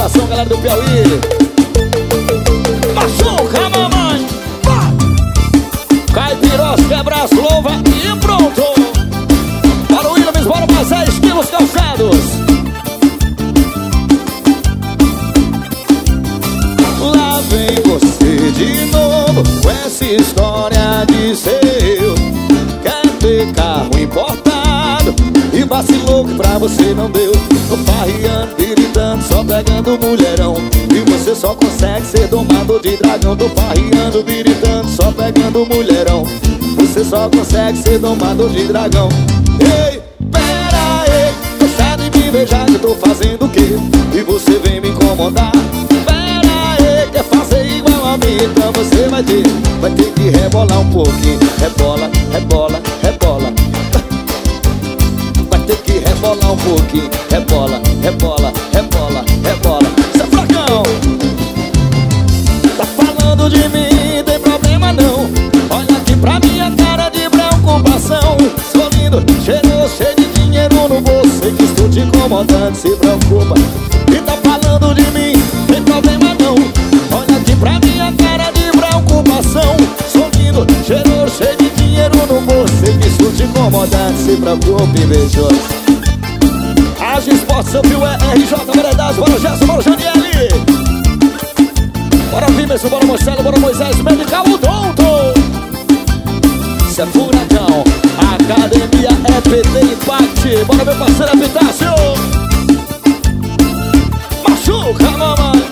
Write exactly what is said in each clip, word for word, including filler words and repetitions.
coração, galera do Piauí. Machuca, mamãe. Caipirós, quebra as louva e pronto. Para o Williams, bora mais dez quilos calçados. Lá vem você de novo com essa história de seu. Quer ter carro importado e vacilou que pra você não deu. Tô farriando, gritando, só pegando mulherão. E você só consegue ser domador de dragão. Tô farriando, gritando, só pegando mulherão. Você só consegue ser domador de dragão. Ei, pera aí, deixa de me beijar que eu tô fazendo o quê? E você vem me incomodar. Pera aí, quer fazer igual a mim? Então você vai ter, vai ter que rebolar um pouquinho. Rebola, rebola, rebola. Vai ter que rebolar um pouquinho. Rebola, rebola, rebola, rebola. Seu fracão tá falando de mim, tem problema não. Olha aqui pra minha cara de preocupação. Sou lindo, cheiroso, cheio de dinheiro no bolso. Sei que estou te incomodando, se preocupa. E tá falando de mim, tem problema não. Olha aqui pra minha cara de preocupação. Sou lindo, cheiroso, cheio de dinheiro no bolso. Sei que estou te incomodando, se preocupa e beijoso. Age Esporte, seu fio é R J Veredas. Bora Gerson, bora Janiele. Bora Vimerson, bora Marcelo, bora Moisés, Medical Odonto. Isso é furacão. Academia E P T Impact. Bora meu parceiro Epitácio. Machuca, mamãe.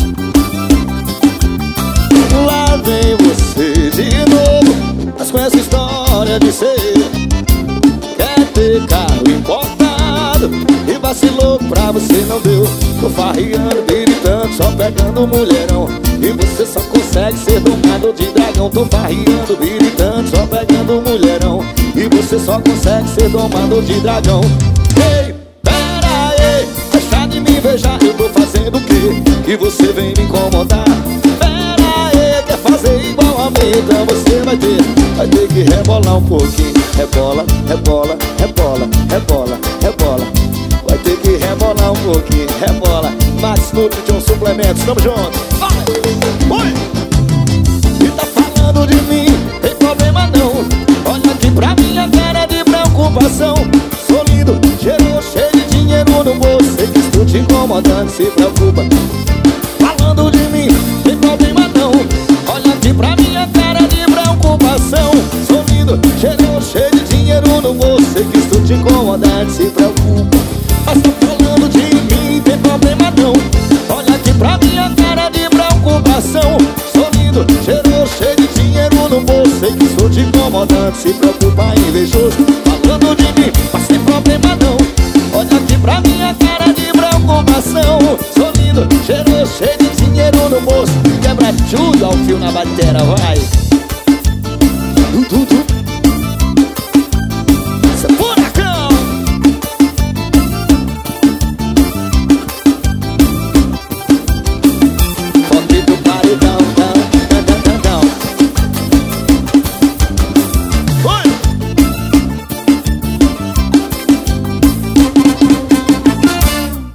Lá vem você de novo, mas com essa história de ser. Quer ter carro importado e vacilou pra você não deu. Tô farriando, gritando, só pegando mulherão. E você só consegue ser domador de dragão. Tô farriando, gritando, só pegando mulherão. E você só consegue ser domador de dragão. Ei, pera aí, deixa de me beijar. Eu tô fazendo o quê? E você vem me incomodar. Pera aí, quer fazer igual a mim? Então você vai ter, vai ter que rebolar um pouquinho. Rebola, rebola, rebola, rebola, rebola. Vai ter que rebolar um pouquinho. Rebola, Max Nutrition Suplementos, tamo junto. Vai! Oi! E tá falando de mim, tem problema não. Olha aqui pra minha cara de preocupação. Sou lindo, cheiroso, cheio de dinheiro no bolso. Sei que estou te incomodando, se preocupa. Falando de mim, tem problema não. Olha aqui pra minha cara de preocupação. Sou lindo, cheiroso, cheio de dinheiro no bolso. Sei que estou te incomodando, se preocupa. Mas tá falando de mim, tem problema não. Olha aqui pra minha cara de preocupação. Sou lindo, cheiroso, cheio de dinheiro no bolso. Sei que estou te incomodando, se preocupa, invejoso. Falando de mim, mas tem problema não. Olha aqui pra minha cara de preocupação. Sou lindo, cheiroso, cheio de dinheiro no bolso. Quebra tudo ao fio na batera, vai.